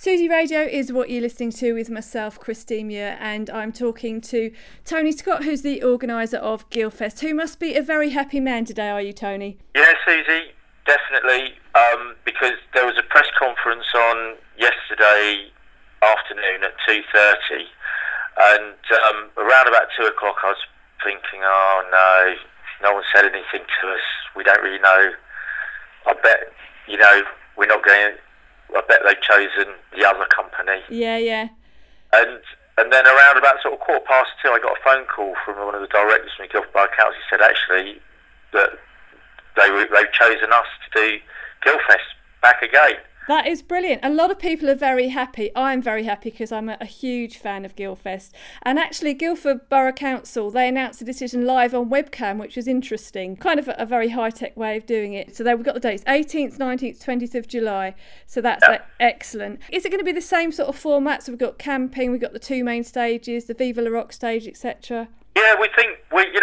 Susie Radio is what you're listening to with myself, Christine Muir, and I'm talking to Tony Scott, who's the organiser of Guildfest, who must be a very happy man today, are you, Tony? Yeah, Susie, definitely, because there was a press conference on yesterday afternoon at 2:30, and around about 2 o'clock I was thinking, oh no one said anything to us, we don't really know. I bet, we're not going to... I bet they've chosen the other company. Yeah. And then around about sort of 2:15, I got a phone call from one of the directors from the Guildford Borough Council. He said actually that they've chosen us to do Guildfest back again. That is brilliant. A lot of people are very happy. I'm very happy because I'm a huge fan of Guildfest. And actually, Guildford Borough Council, they announced the decision live on webcam, which was interesting. Kind of a very high-tech way of doing it. So we've got the dates, 18th, 19th, 20th of July. So that's excellent. Is it going to be the same sort of format? So we've got camping, we've got the two main stages, the Viva La Rock stage, etc. Yeah, we think,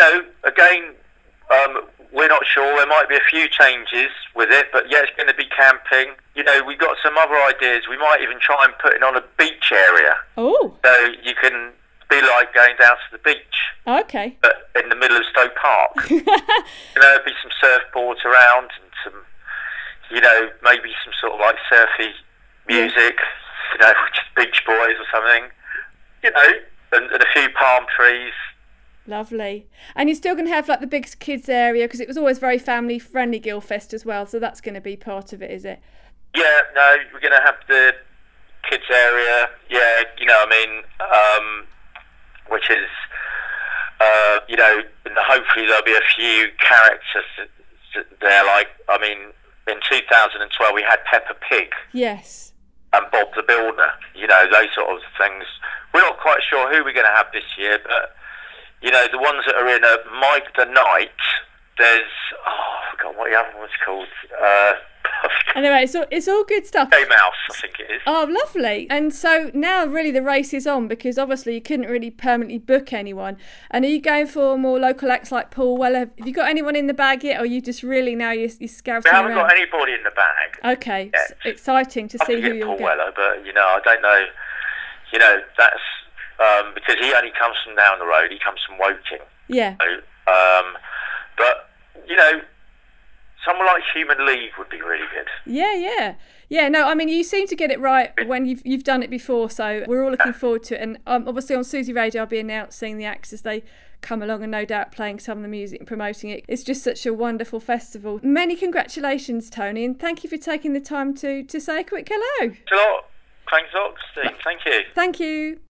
we're not sure. There might be a few changes with it, but yeah, it's going to be camping. We've got some other ideas. We might even try and put it on a beach area. Oh. So you can be like going down to the beach. Okay. But in the middle of Stoke Park. There'll be some surfboards around and some, maybe some sort of like surfy music, which is Beach Boys or something, and a few palm trees. Lovely. And you're still going to have like the big kids area, because it was always very family friendly, Guildfest as well, so that's going to be part of it, is it? Yeah, no, we're going to have the kids area, which is, and hopefully there'll be a few characters there, in 2012 we had Peppa Pig. Yes. And Bob the Builder, those sort of things. We're not quite sure who we're going to have this year, but the ones that are in Mike the Knight, there's... I forgot what the other one's called. Anyway, it's all good stuff. Hey Mouse, I think it is. Oh, lovely. And so now really the race is on, because obviously you couldn't really permanently book anyone. And are you going for more local acts like Paul Weller? Have you got anyone in the bag yet, or are you just really now you're scouting around? We haven't got anybody in the bag. Okay, exciting to see who you'll Paul get. Weller, but, I don't know. That's... because he only comes from down the road, he comes from Woking. Yeah. But, someone like Human League would be really good. Yeah. No, I mean, you seem to get it right when you've done it before, so we're all looking forward to it. And obviously on Susie Radio, I'll be announcing the acts as they come along, and no doubt playing some of the music and promoting it. It's just such a wonderful festival. Many congratulations, Tony, and thank you for taking the time to say a quick hello. Thanks a lot. Thanks a lot, Steve. Thank you. Thank you.